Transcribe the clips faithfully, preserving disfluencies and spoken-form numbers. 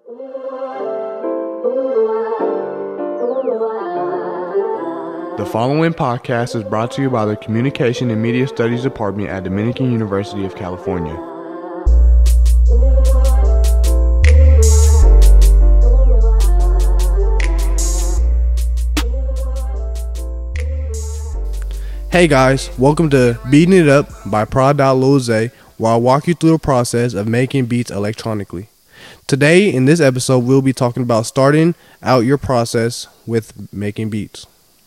The following podcast is brought to you by the Communication and Media Studies Department at Dominican University of California. Hey guys, welcome to Beating It Up by Prod Loze, where I'll walk you through the process of making beats electronically. Today, in this episode, we'll be talking about starting out your process with making beats.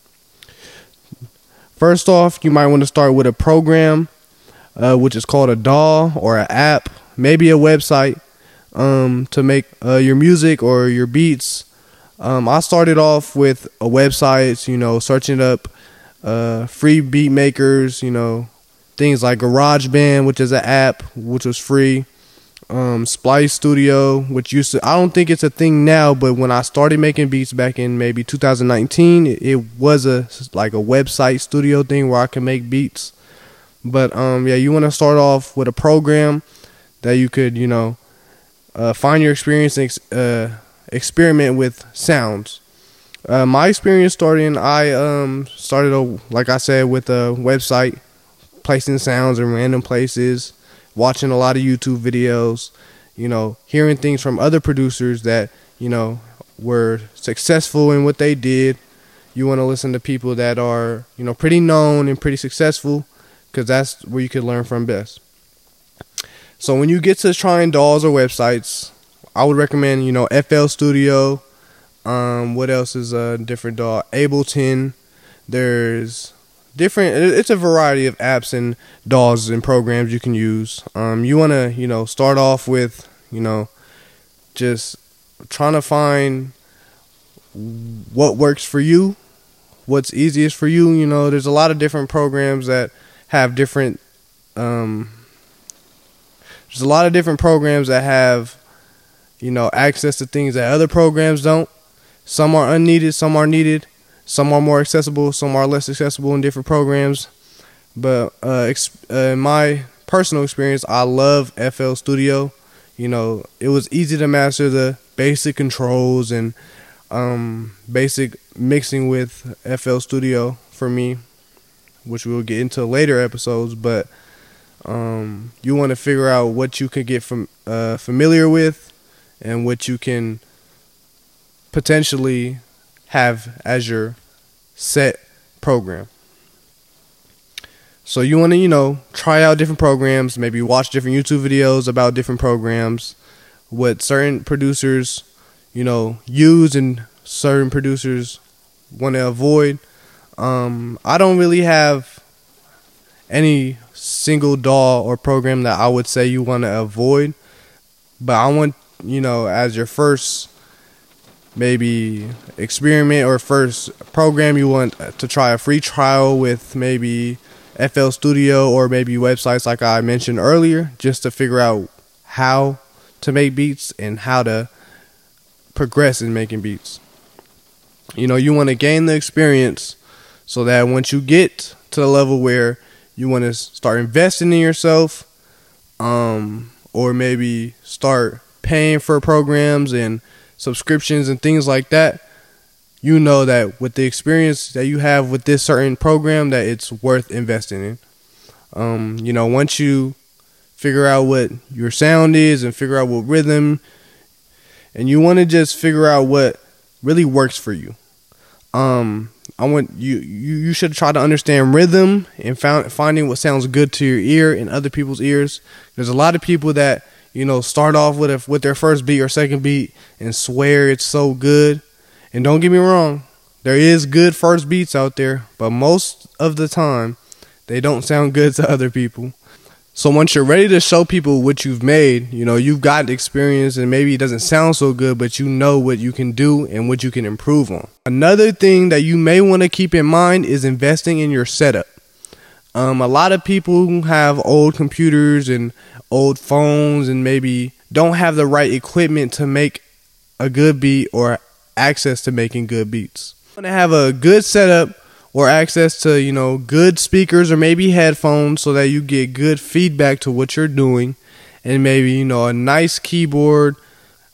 First off, you might want to start with a program, uh, which is called a D A W or an app, maybe a website, um, to make uh, your music or your beats. Um, I started off with a website, you know, searching up uh, free beat makers, you know, things like GarageBand, which is an app, which was free. Um, Splice Studio, which used to, I don't think it's a thing now, but when I started making beats back in maybe two thousand nineteen, it, it was a like a website studio thing where I can make beats. But um, yeah, you want to start off with a program that you could, you know, uh, find your experience and ex- uh, experiment with sounds. Uh, my experience starting, I um started a, like I said, with a website, placing sounds in random places, watching a lot of YouTube videos, you know, hearing things from other producers that, you know, were successful in what they did. You want to listen to people that are, you know, pretty known and pretty successful, because that's where you can learn from best. So when you get to trying D A Ws or websites, I would recommend, you know, F L Studio. Um, what else is a different D A W? Ableton. There's different, it's a variety of apps and D A Ws and programs you can use. Um, you want to, you know, start off with, you know, just trying to find what works for you, what's easiest for you. You know, there's a lot of different programs that have different, um, there's a lot of different programs that have, you know, access to things that other programs don't. Some are unneeded, some are needed. Some are more accessible, some are less accessible in different programs. But uh, ex- uh, in my personal experience, I love F L Studio. You know, it was easy to master the basic controls and um, basic mixing with F L Studio for me, which we'll get into later episodes. But um, you want to figure out what you can get from uh, familiar with and what you can potentially have as your set program. So you want to, you know, try out different programs, maybe watch different YouTube videos about different programs, what certain producers, you know, use and certain producers want to avoid. Um, I don't really have any single D A W or program that I would say you want to avoid, but I want, you know, as your first maybe experiment or first program, you want to try a free trial with maybe F L Studio or maybe websites like I mentioned earlier, just to figure out how to make beats and how to progress in making beats. You know, you want to gain the experience so that once you get to the level where you want to start investing in yourself, um, or maybe start paying for programs and subscriptions and things like that, you know that with the experience that you have with this certain program, that it's worth investing in. Um, you know, once you figure out what your sound is and figure out what rhythm, and you want to just figure out what really works for you. Um, I want you, you, you should try to understand rhythm and found, finding what sounds good to your ear and other people's ears. There's a lot of people that, you know, start off with a, with their first beat or second beat and swear it's so good. And don't get me wrong, there is good first beats out there, but most of the time, they don't sound good to other people. So once you're ready to show people what you've made, you know, you've got experience and maybe it doesn't sound so good, but you know what you can do and what you can improve on. Another thing that you may want to keep in mind is investing in your setup. Um, a lot of people have old computers and old phones and maybe don't have the right equipment to make a good beat or access to making good beats. You want to have a good setup or access to, you know, good speakers or maybe headphones so that you get good feedback to what you're doing, and maybe, you know, a nice keyboard,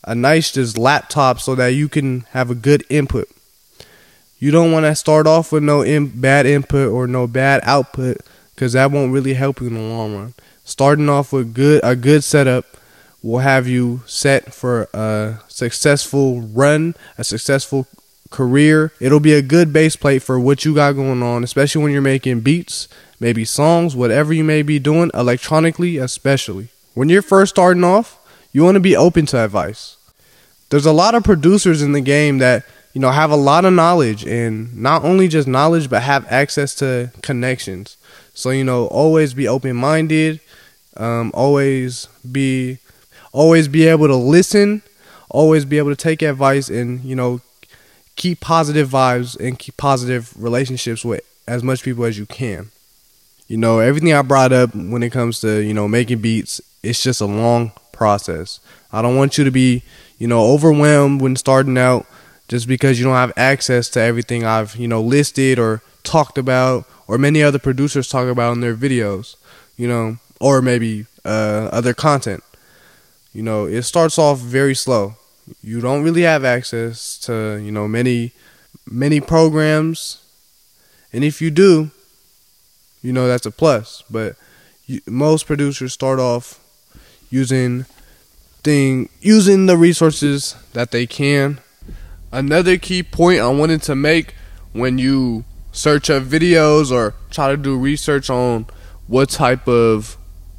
a nice just laptop so that you can have a good input. You don't want to start off with no in, bad input or no bad output, because that won't really help you in the long run. Starting off with good a good setup will have you set for a successful run, a successful career. It'll be a good base plate for what you got going on, especially when you're making beats, maybe songs, whatever you may be doing, electronically especially. When you're first starting off, you want to be open to advice. There's a lot of producers in the game that, you know, have a lot of knowledge, and not only just knowledge, but have access to connections. So, you know, always be open-minded, um, always be, always be able to listen, always be able to take advice, and, you know, keep positive vibes and keep positive relationships with as much people as you can. You know, everything I brought up when it comes to, you know, making beats, it's just a long process. I don't want you to be, you know, overwhelmed when starting out just because you don't have access to everything I've, you know, listed or talked about, or many other producers talk about in their videos, you know, or maybe uh, other content. You know, it starts off very slow. You don't really have access to, you know, many, many programs. And if you do, you know, that's a plus. But you, most producers start off using thing, using the resources that they can. Another key point I wanted to make when you search up videos or try to do research on what type of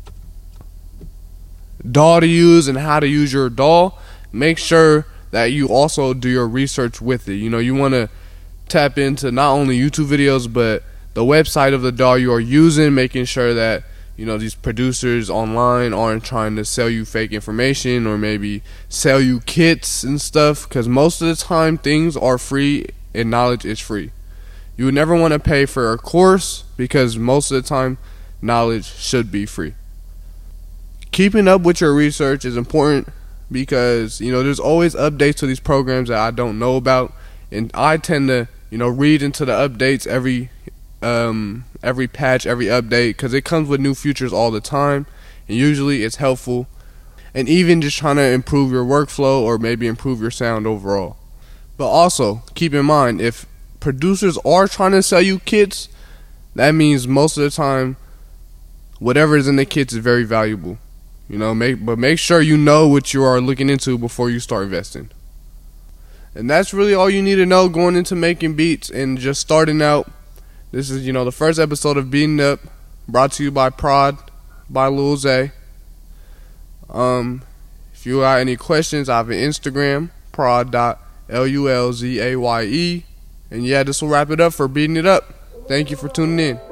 D A W to use and how to use your D A W, make sure that you also do your research with it. You know, you want to tap into not only YouTube videos, but the website of the D A W you are using, making sure that, you know, these producers online aren't trying to sell you fake information or maybe sell you kits and stuff, because most of the time things are free and knowledge is free. You would never want to pay for a course, because most of the time knowledge should be free. Keeping up with your research is important, because, you know, there's always updates to these programs that I don't know about, and I tend to, you know, read into the updates every um every patch, every update, because it comes with new features all the time, and usually it's helpful. And even just trying to improve your workflow or maybe improve your sound overall. But also keep in mind, if producers are trying to sell you kits, that means most of the time whatever is in the kits is very valuable. You know, make but make sure you know what you are looking into before you start investing. And that's really all you need to know going into making beats and just starting out. This is, you know, the first episode of Beating Up, brought to you by Prod, by Lil Zay. Um, if you got any questions, I have an Instagram, prod dot L U L Z A Y E. And yeah, this will wrap it up for Beating It Up. Thank you for tuning in.